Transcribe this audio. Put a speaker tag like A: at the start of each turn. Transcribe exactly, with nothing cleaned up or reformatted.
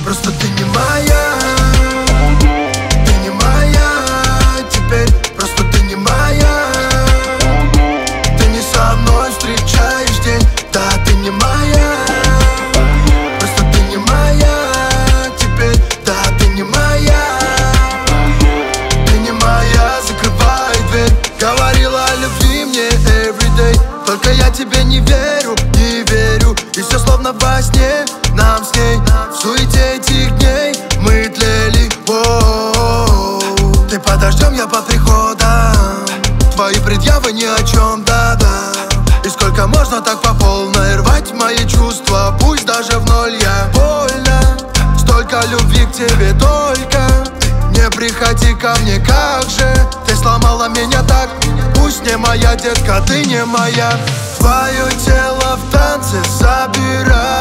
A: Просто ты не моя, ты не моя теперь. Просто ты не моя, ты не со мной встречаешь день. Да, ты не моя, просто ты не моя теперь. Да, ты не моя, ты не моя, закрывай дверь. Говорила о любви мне everyday, только я тебе не верю, не верю. И все словно во сне, нам с ней в суете этих дней мы тлели. Воу-воу. Ты под дождем, я под приходом, твои предъявы ни о чем, да-да. И сколько можно так по полной рвать мои чувства, пусть даже в ноль я больно. Столько любви к тебе только, не приходи ко мне, как же ты сломала меня так. Пусть не моя, детка, ты не моя. Твое тело в танце собирай.